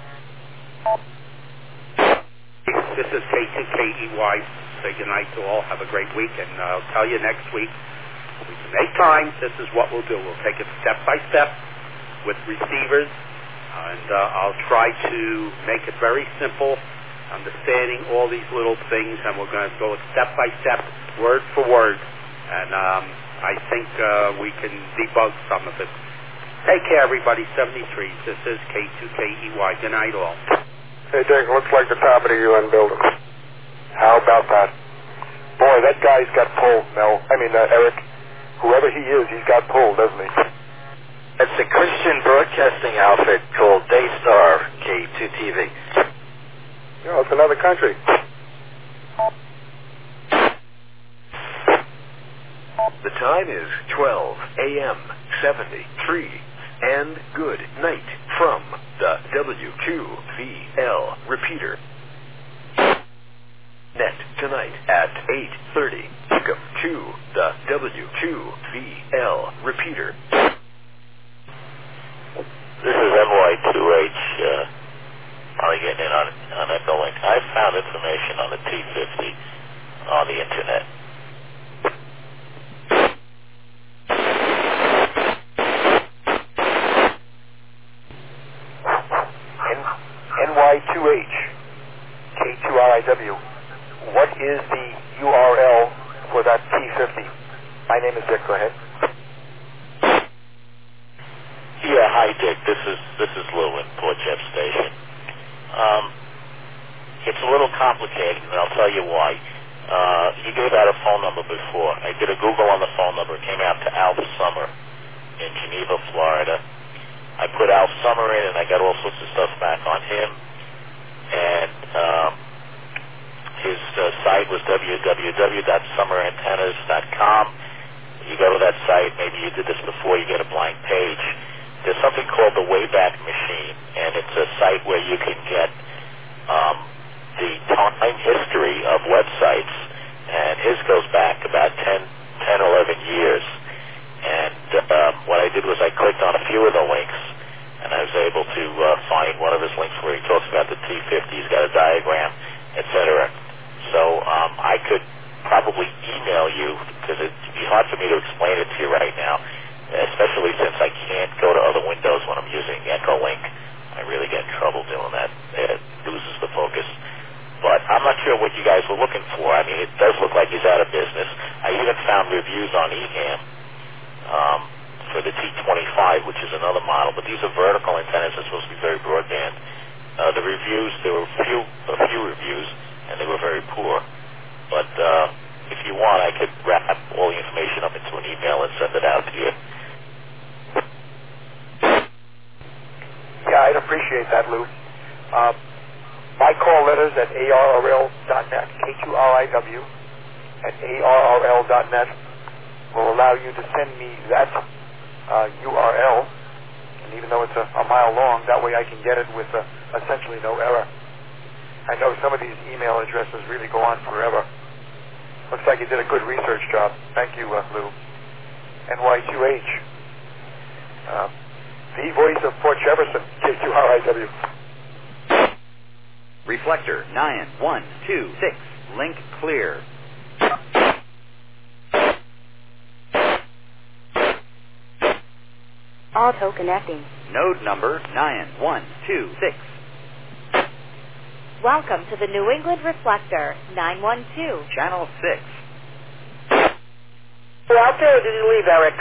This is K two K E Y. Say goodnight to all. Have a great week, and I'll tell you next week. We can make time. This is what we'll do. We'll take it step by step with receivers, and uh, I'll try to make it very simple, understanding all these little things, and we're going to go step by step, word for word, and um, I think uh, we can debug some of it. Take care, everybody. seventy-three. This is K two K E Y. Good night, all. Hey, Dick, looks like the top of the U N building. How about that? Boy, that guy's got pulled, Mel. I mean, uh, Eric. Whoever he is, he's got pulled, doesn't he? It's a Christian broadcasting outfit called Daystar K two T V. You know, it's another country. The time is twelve a.m. seventy-three. And good night from the W Q V L repeater. Net tonight at eight thirty. Welcome to the W Q V L repeater. This is N Y two H, uh, probably getting in on, on Echolink. I found information on the T fifty on the internet. N Y two H, K two R I W. What is the U R L for that T fifty? My name is Dick. Go ahead. Yeah, hi Dick. This is this is Lou in Port Jeff Station. Um, it's a little complicated, and I'll tell you why. Uh, you gave out a phone number before. I did a Google on the phone number. It came out to Alf Summer in Geneva, Florida. I put Alf Summer in, and I got all sorts of stuff back on him. And um, his uh, site was w w w dot summer antennas dot com. You go to that site, maybe you did this before, you get a blank page. There's something called the Wayback Machine, and it's a site where you can get um, the time history of websites, and his goes back about ten, eleven years. And um, what I did was I clicked on a few of the links, and I was able to uh, find one of his links where he talks about the T fifty. He's got a diagram, et cetera. So um, I could probably email you, because it'd be hard for me to explain it to you right now, especially since I can't go to other windows when I'm using Echolink. I really get in trouble doing that. It loses the focus. But I'm not sure what you guys were looking for. I mean, it does look like he's out of business. I even found reviews on eHam um, for the T twenty-five, which is another model. But these are vertical antennas. They're supposed to be very broadband. Uh, the reviews, there were few, a few reviews, and they were very poor. But uh, if you want, I could wrap all the information up into an email and send it out to you. Yeah, I'd appreciate that, Lou. Uh, my call letters at A R R L dot net, K two R I W, at A R R L dot net will allow you to send me that uh, U R L, and even though it's a, a mile long, that way I can get it with uh, essentially no error. I know some of these email addresses really go on forever. Looks like you did a good research job. Thank you, uh, Lou. N Y two H. Uh, the voice of Port Jefferson, K two R I W. Reflector nine one two six. Link clear. Auto connecting. Node number nine one two six. Welcome to the New England Reflector nine one two. Channel six. You out there, or did you leave, Eric?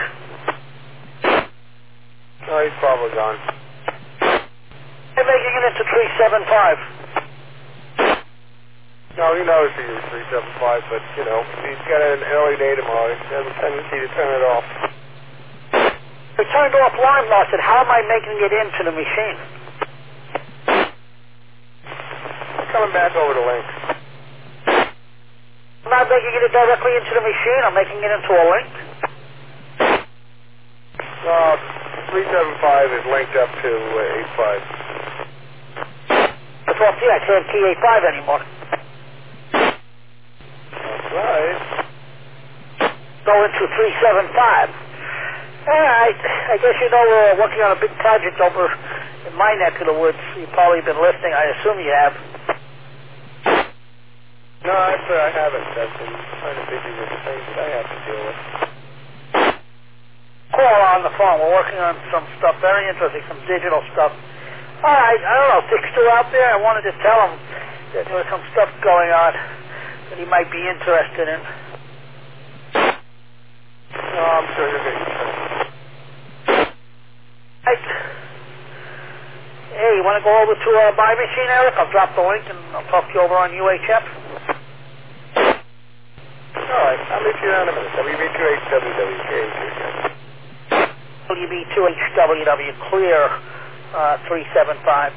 No, he's probably gone. They're making it to three seven five. No, Well, he knows he uses three seven five, but, you know, if he's got an early day tomorrow, he has a tendency to turn it off. I turned off line loss, and how am I making it into the machine? Coming back over the link. I'm not making it directly into the machine. I'm making it into a link. Uh, three seven five is linked up to uh, eight five. That's off, yeah, I can't T eight five anymore. That's right. Go into three seven five. Alright, I guess you know we're working on a big project over in my neck of the woods. You've probably been listening. I assume you have. No, actually I haven't. I've been kind of busy with the things that I have to deal with. Call on the phone. We're working on some stuff very interesting, some digital stuff. Alright, I don't know, Dick's still out there. I wanted to tell him that there was some stuff going on that he might be interested in. No, I'm sure you'll get interested. Right. Hey, you want to go over to uh, my machine, Eric? I'll drop the link and I'll talk to you over on U H F. All right, I'll meet you down in a minute. W B two H W W K. W B two H W W clear uh, three seven five.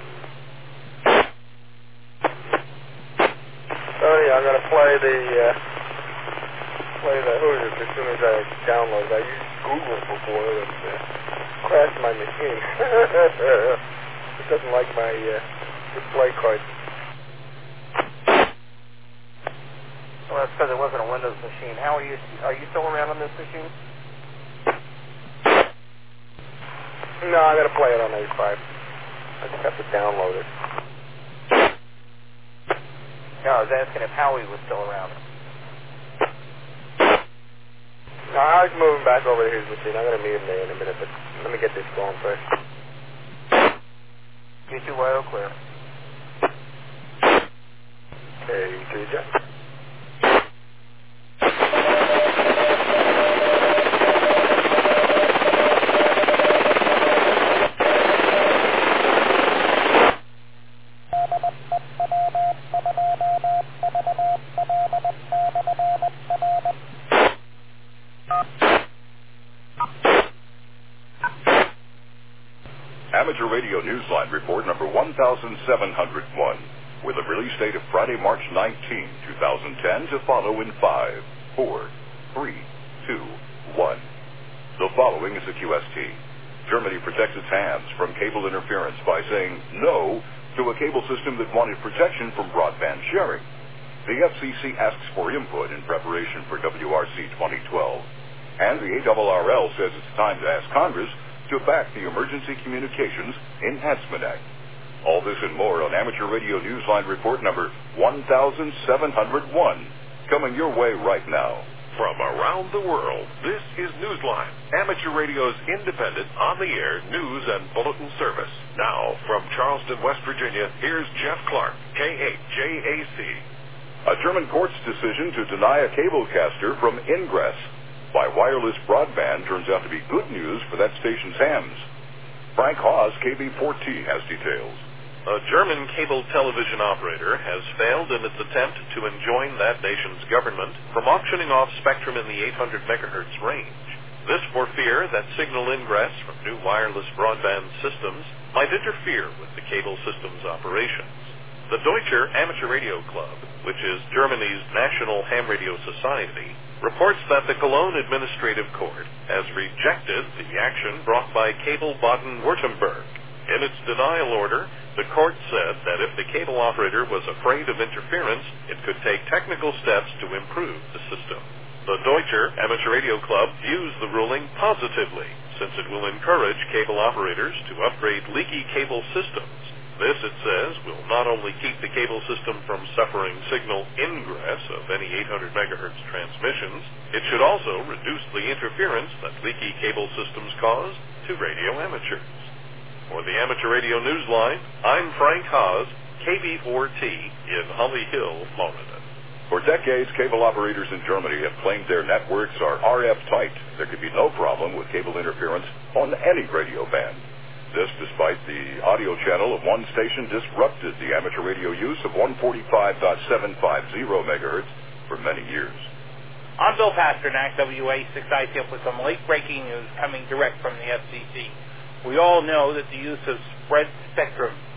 Sorry, I'm going to play the uh, play the Hoosiers as soon as I download it. I used Google before and uh, crashed my machine. It doesn't like my uh, display card. Well, that's because it wasn't a Windows machine. How are you? Are you still around on this machine? No, I'm going to play it on A five. I just have to download it. No, I was asking if Howie was still around. No, I was moving back over to his machine. I'm going to meet him there in a minute, but let me get this going first. You two wide or clear? Okay, two Jack. Amateur Radio Newsline report number one thousand seven hundred one, with a release date of Friday, March nineteenth, twenty ten, to follow in five, four, three, two, one. The following is a Q S T. Germany protects its hands from cable interference by saying no to a cable system that wanted protection from broadband sharing. The F C C asks for input in preparation for W R C twenty twelve. And the A R R L says it's time to ask Congress to back the Emergency Communications Enhancement Act. All this and more on Amateur Radio Newsline report number one thousand seven hundred one, coming your way right now. From around the world, this is Newsline, Amateur Radio's independent, on-the-air news and bulletin service. Now, from Charleston, West Virginia, here's Jeff Clark, K eight J A C. A German court's decision to deny a cablecaster from Ingress by wireless broadband turns out to be good news for that station's hams. Frank Haas, K B four T, has details. A German cable television operator has failed in its attempt to enjoin that nation's government from auctioning off spectrum in the eight hundred megahertz range. This for fear that signal ingress from new wireless broadband systems might interfere with the cable system's operations. The Deutscher Amateur Radio Club, which is Germany's national ham radio society, reports that the Cologne Administrative Court has rejected the action brought by Cable Baden-Württemberg. In its denial order, the court said that if the cable operator was afraid of interference, it could take technical steps to improve the system. The Deutscher Amateur Radio Club views the ruling positively, since it will encourage cable operators to upgrade leaky cable systems. This, it says, will not only keep the cable system from suffering signal ingress of any eight hundred megahertz transmissions, it should also reduce the interference that leaky cable systems cause to radio amateurs. For the Amateur Radio Newsline, I'm Frank Haas, K B four T in Holly Hill, Florida. For decades, cable operators in Germany have claimed their networks are R F tight. There could be no problem with cable interference on any radio band. This despite the audio channel of one station disrupted the amateur radio use of one forty-five point seven five zero megahertz for many years. I'm Bill Pasternak, W A six I T F, with some late-breaking news coming direct from the F C C. We all know that the use of spread spectrum